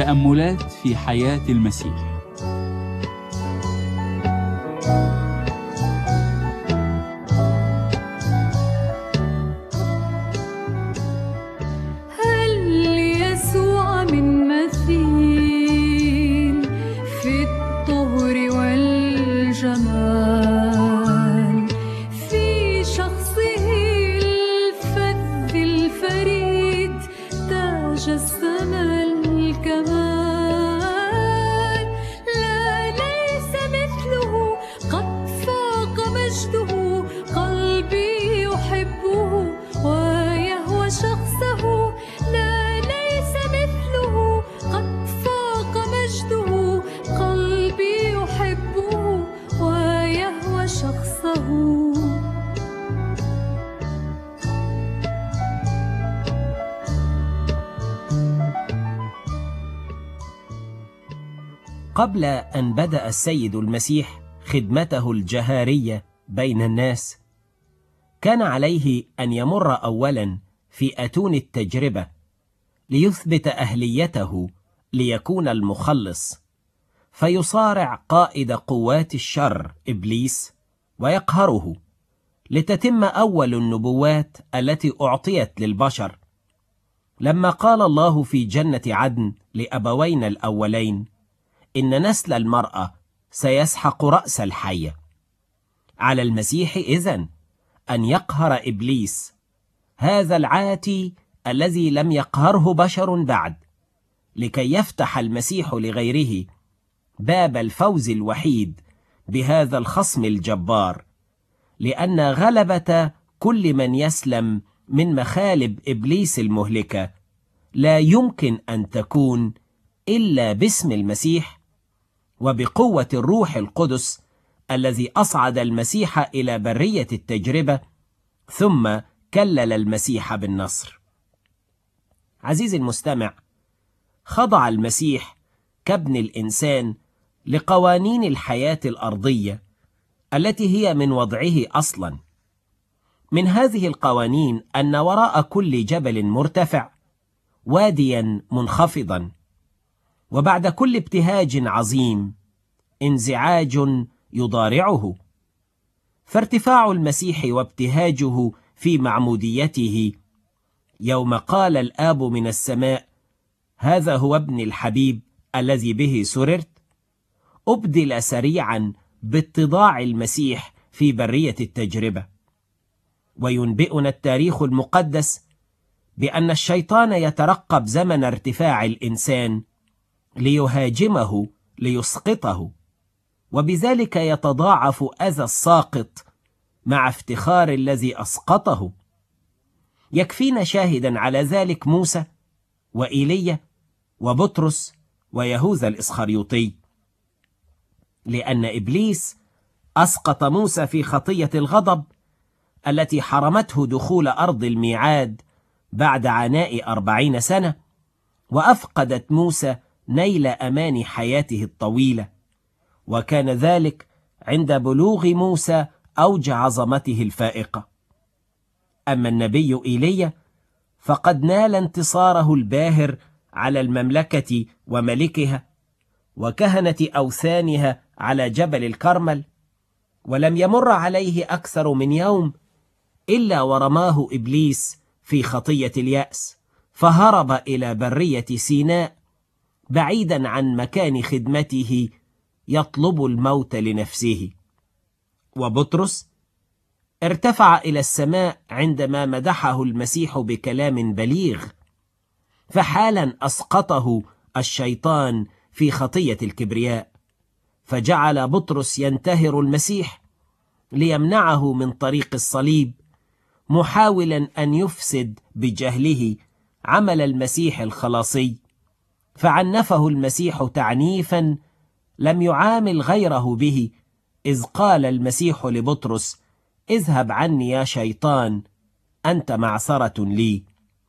تأملات في حياة المسيح. قبل أن بدأ السيد المسيح خدمته الجهارية بين الناس، كان عليه أن يمر أولا في أتون التجربة ليثبت أهليته ليكون المخلص، فيصارع قائد قوات الشر إبليس ويقهره، لتتم أول النبوات التي أعطيت للبشر، لما قال الله في جنة عدن لأبوينا الأولين: إن نسل المرأة سيسحق رأس الحية. على المسيح إذن أن يقهر إبليس، هذا العاتي الذي لم يقهره بشر بعد، لكي يفتح المسيح لغيره باب الفوز الوحيد بهذا الخصم الجبار، لأن غلبة كل من يسلم من مخالب إبليس المهلكة لا يمكن أن تكون إلا باسم المسيح وبقوة الروح القدس الذي أصعد المسيح إلى برية التجربة ثم كلل المسيح بالنصر. عزيزي المستمع، خضع المسيح كابن الإنسان لقوانين الحياة الأرضية التي هي من وضعه أصلا. من هذه القوانين أن وراء كل جبل مرتفع واديا منخفضا، وبعد كل ابتهاج عظيم انزعاج يضارعه. فارتفاع المسيح وابتهاجه في معموديته يوم قال الآب من السماء: هذا هو ابن الحبيب الذي به سررت، أبدل سريعا باتضاع المسيح في برية التجربة. وينبئنا التاريخ المقدس بأن الشيطان يترقب زمن ارتفاع الإنسان ليهاجمه ليسقطه، وبذلك يتضاعف أذى الساقط مع افتخار الذي أسقطه. يكفينا شاهدا على ذلك موسى وإيليا وبطرس ويهوذا الإسخريوطي، لأن إبليس أسقط موسى في خطية الغضب التي حرمته دخول أرض الميعاد بعد عناء 40 سنة، وأفقدت موسى نيل أمان حياته الطويلة، وكان ذلك عند بلوغ موسى أوج عظمته الفائقة. أما النبي إيليا فقد نال انتصاره الباهر على المملكة وملكها وكهنة أوثانها على جبل الكرمل، ولم يمر عليه أكثر من يوم إلا ورماه إبليس في خطية اليأس، فهرب إلى برية سيناء بعيدا عن مكان خدمته يطلب الموت لنفسه. وبطرس ارتفع إلى السماء عندما مدحه المسيح بكلام بليغ، فحالا أسقطه الشيطان في خطية الكبرياء، فجعل بطرس ينتهر المسيح ليمنعه من طريق الصليب، محاولا أن يفسد بجهله عمل المسيح الخلاصي، فعنفه المسيح تعنيفا لم يعامل غيره به، إذ قال المسيح لبطرس: اذهب عني يا شيطان، أنت معصرة لي.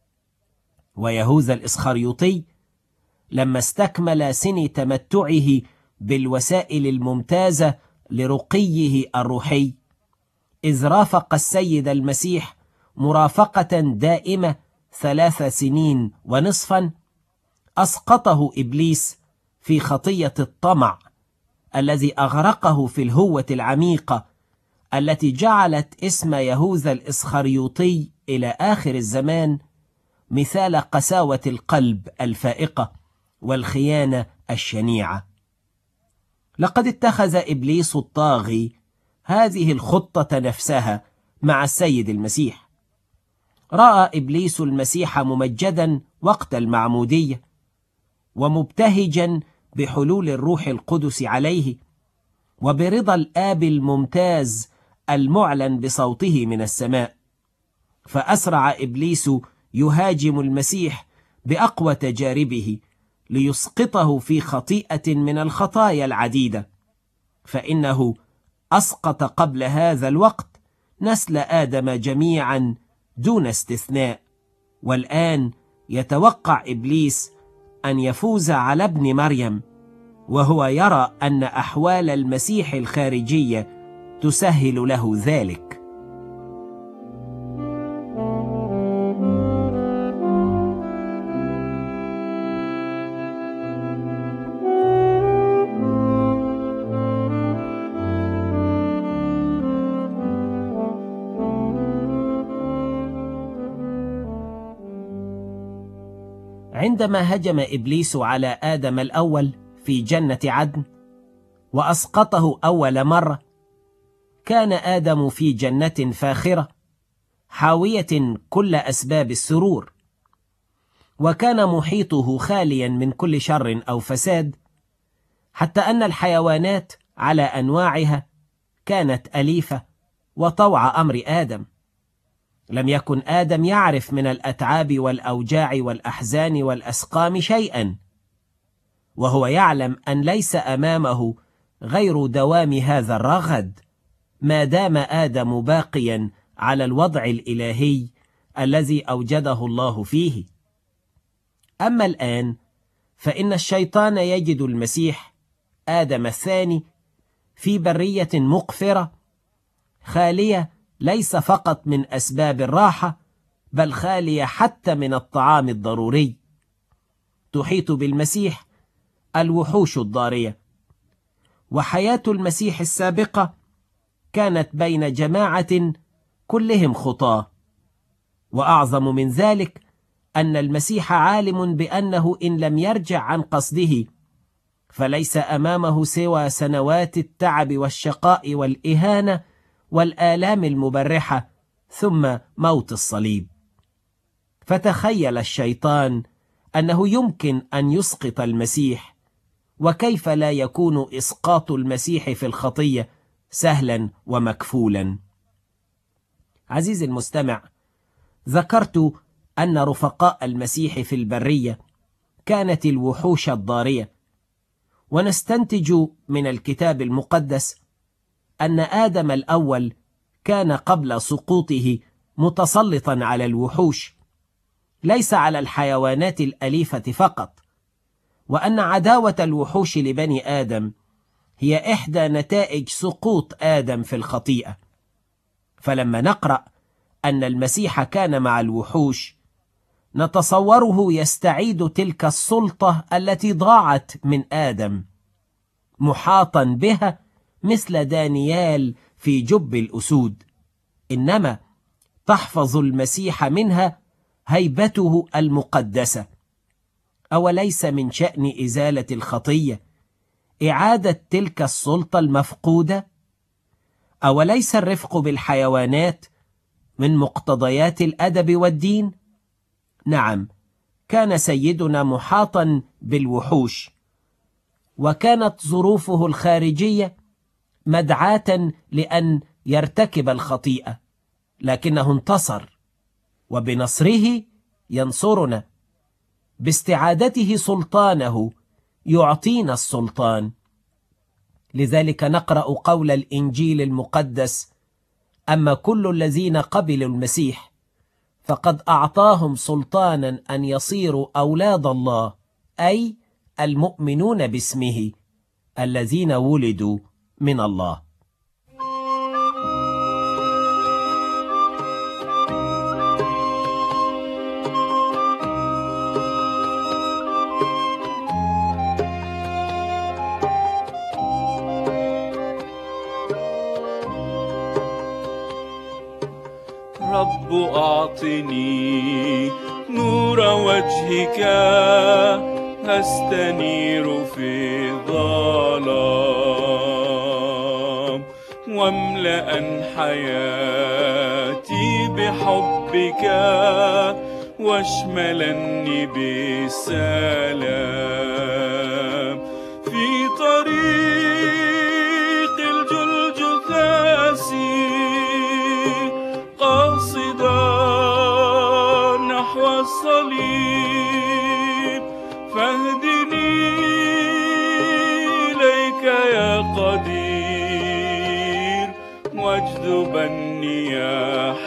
ويهوذا الإسخريوطي لما استكمل سن تمتعه بالوسائل الممتازة لرقيه الروحي، إذ رافق السيد المسيح مرافقة دائمة 3 سنين ونصفا، أسقطه إبليس في خطية الطمع الذي أغرقه في الهوة العميقة التي جعلت اسم يهوذا الإسخريوطي إلى آخر الزمان مثال قساوة القلب الفائقة والخيانة الشنيعة. لقد اتخذ إبليس الطاغي هذه الخطة نفسها مع السيد المسيح. رأى إبليس المسيح ممجدا وقت المعمودية ومبتهجا بحلول الروح القدس عليه وبرضا الآب الممتاز المعلن بصوته من السماء، فأسرع إبليس يهاجم المسيح بأقوى تجاربه ليسقطه في خطيئة من الخطايا العديدة، فإنه أسقط قبل هذا الوقت نسل آدم جميعا دون استثناء، والآن يتوقع إبليس أن يفوز على ابن مريم، وهو يرى أن أحوال المسيح الخارجية تسهل له ذلك. عندما هجم إبليس على آدم الأول في جنة عدن وأسقطه أول مرة، كان آدم في جنة فاخرة حاوية كل أسباب السرور، وكان محيطه خاليا من كل شر أو فساد، حتى أن الحيوانات على أنواعها كانت أليفة وطوع أمر آدم. لم يكن آدم يعرف من الأتعاب والأوجاع والأحزان والأسقام شيئا، وهو يعلم أن ليس أمامه غير دوام هذا الرغد ما دام آدم باقيا على الوضع الإلهي الذي أوجده الله فيه. أما الآن فإن الشيطان يجد المسيح آدم الثاني في برية مقفرة خالية ليس فقط من أسباب الراحة، بل خالية حتى من الطعام الضروري. تحيط بالمسيح الوحوش الضارية، وحياة المسيح السابقة كانت بين جماعة كلهم خطاة. وأعظم من ذلك أن المسيح عالم بأنه إن لم يرجع عن قصده فليس أمامه سوى سنوات التعب والشقاء والإهانة والآلام المبرحة ثم موت الصليب. فتخيل الشيطان أنه يمكن أن يسقط المسيح، وكيف لا يكون إسقاط المسيح في الخطية سهلا ومكفولا. عزيزي المستمع، ذكرت أن رفقاء المسيح في البرية كانت الوحوش الضارية، ونستنتج من الكتاب المقدس أن آدم الأول كان قبل سقوطه متسلطا على الوحوش، ليس على الحيوانات الأليفة فقط، وأن عداوة الوحوش لبني آدم هي إحدى نتائج سقوط آدم في الخطيئة. فلما نقرأ أن المسيح كان مع الوحوش نتصوره يستعيد تلك السلطة التي ضاعت من آدم، محاطا بها مثل دانيال في جب الأسود، إنما تحفظ المسيح منها هيبته المقدسة. أوليس من شأن إزالة الخطية إعادة تلك السلطة المفقودة؟ أوليس الرفق بالحيوانات من مقتضيات الأدب والدين؟ نعم، كان سيدنا محاطا بالوحوش، وكانت ظروفه الخارجية مدعاة لأن يرتكب الخطيئة، لكنه انتصر، وبنصره ينصرنا، باستعادته سلطانه يعطينا السلطان. لذلك نقرأ قول الإنجيل المقدس: أما كل الذين قبلوا المسيح فقد أعطاهم سلطانا أن يصيروا أولاد الله، أي المؤمنون باسمه الذين ولدوا من الله. رب أعطني نور وجهك أستنير في الظلام، واملأ حياتي بحبك واشملني بالسلام. في طريق الجلجثاس قاصدا نحو الصليب، فاهدني إليك يا قدير، واجذبني يا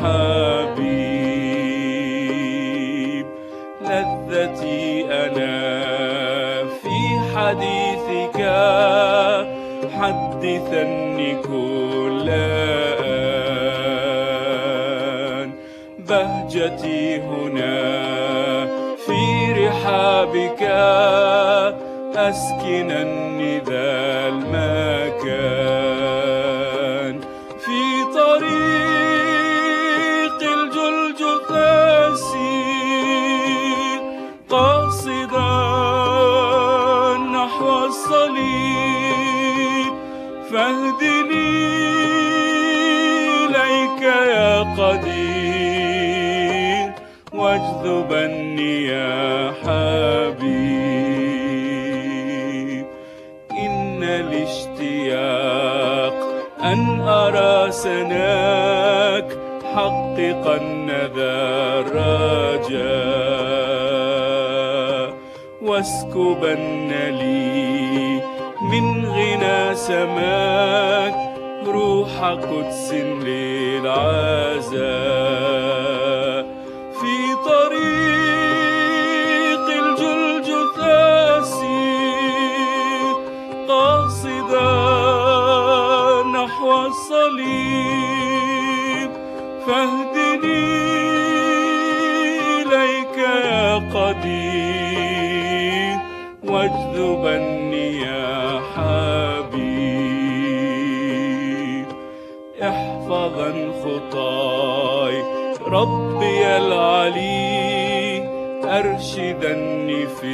حبيب. لذتي أنا في حديثك، حدثني كل آن. بهجتي هنا في رحابك، أسكنني ذا المكان. في طريق الجلجثاس قاصدا نحو الصليب، فاهدني إليك يا قدير، واجذبني يا حبيب. إن الاشتياق أن أرى سناك، حققن ذا الرجاء، واسكبن لي من غنى سماك، روح قدس للعزاء. في طريق الجلجثاس قاصدا نحو الصليب، فاهدني إليك يا قدير، واجذبني يا حبيب. احفظا خطاي ربي العلي، أرشدني في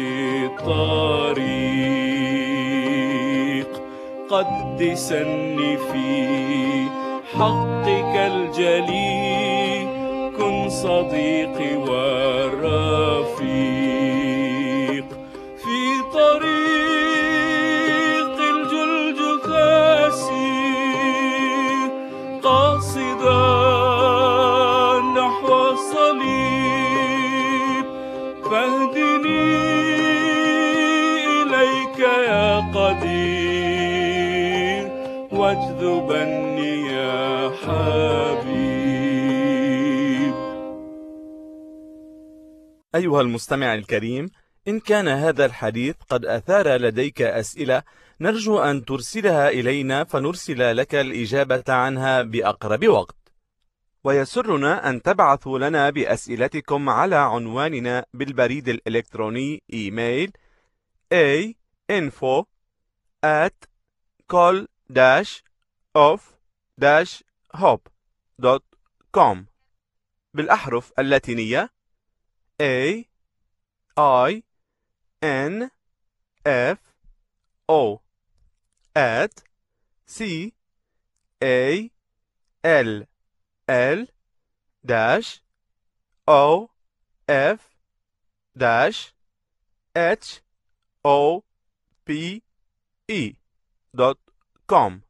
الطريق، قدسني في حقك الجلي، كن صديقي والرفيق. في طريق الجلجثاس قاصدا نحو الصليب، فاهدني إليك يا قدير، واجذبني يا حبيب. أيها المستمع الكريم، إن كان هذا الحديث قد أثار لديك أسئلة، نرجو أن ترسلها إلينا فنرسل لك الإجابة عنها بأقرب وقت. ويسرنا أن تبعثوا لنا بأسئلتكم على عنواننا بالبريد الإلكتروني إيميل info@call-of-hope.com بالأحرف اللاتينية AINFO@call-of-hope.com.